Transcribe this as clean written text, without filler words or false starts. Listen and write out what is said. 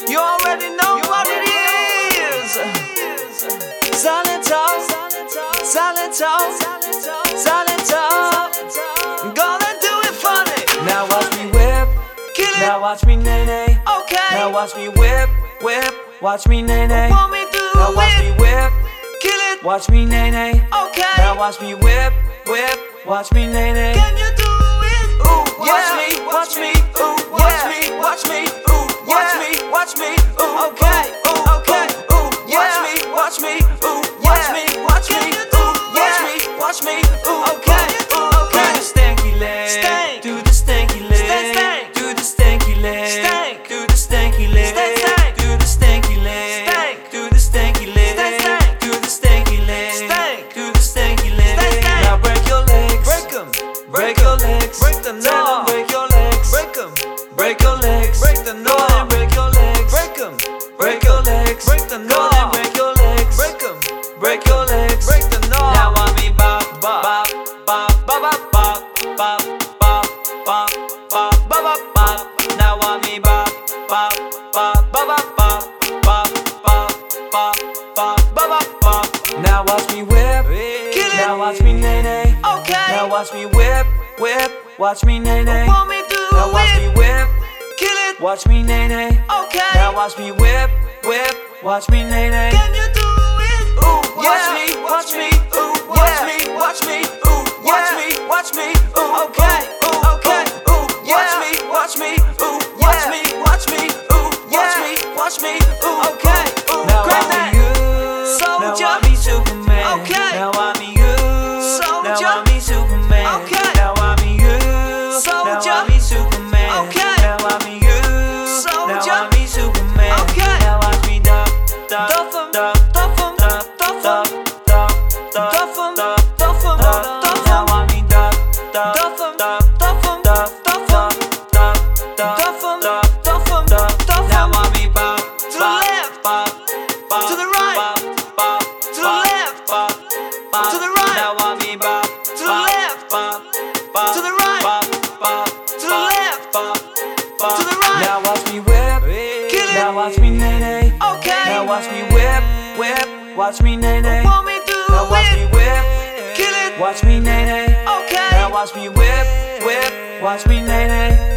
You already know what it is. Silent talk, silent talk, silent talk. Gonna do it funny. Now watch me whip, kill it. Now watch me nay nay. Okay. Now watch me whip, whip. Watch me nay nay. Want me do it? Now watch me whip, kill it. Watch me nay nay. Okay. Now watch me whip, whip. Watch me nay nay. Can you do it? Ooh, watch me, watch me. Ooh, watch me, watch me. Ooh, watch me, watch me. Ooh, okay, ooh, okay. Ooh, watch me, watch me. Ooh, watch me, watch me. Ooh, watch me, watch me. Ooh, okay, ooh, okay. Do the stanky leg. Stank. Do the stanky leg. Stank. Do the stanky leg. Stank. Do the stanky leg. Stank. Do the stanky leg. Stank. Do the stanky leg. Stank. Do the stanky leg. Stank. Do the stanky leg. Now break your legs. Break them. Break your legs. Break them now. Break your legs. Break them. Break your legs. Break them now. Break your legs. Break them. Break your legs. Break them now. Break your legs. Break them. Break your legs. Break them now. Now I mean bop bop bop bop bop bop bop bop bop bop bop bop. Now I mean bop bop bop bop bop bop bop bop bop bop bop. Now watch me whip, kill it. Now watch me nay nay. Okay. Now watch me whip, whip. Watch me nay nay. Want me do it? Now watch me whip, kill it. Watch me nay nay. Okay. Now watch me whip, whip. Watch me nay nay. Can you do it? Ooh, watch me, watch me. Ooh, watch me, watch me. Ooh, watch me, watch me. Ooh, okay, ooh, okay. Ooh, watch me, watch me. Ooh, watch me, watch me. Ooh, watch me, watch me. Ooh, okay. Ooh, now I'm you. Soldier. Now I'm Superman. Okay. Now I'm you. Soldier. Now I'm Superman. Okay. Now I'm you. Soldier. Now I'm Superman. Okay. Now I'm you. Soldier. Now I'm Superman. Okay. Now watch me duff, duff, duff, duff, duff, duff, duff, duff, duff, duff, duff. Now watch me duff, duff, duff, duff, duff, duff, duff, duff, duff, duff, duff. Now watch me bop to the left, bop, bop to the right, bop, to the left, bop, to the right. Now watch me bop to the left, bop, to the right, bop, to the left, bop, to the right. Now watch me whip, kill it. Now watch me nay nay. Okay. Now watch me whip, whip. Watch me nay nay. Want me do it? Now watch me whip, kill it. Watch me nay nay. Okay. Now watch me whip, whip. Watch me nay nay.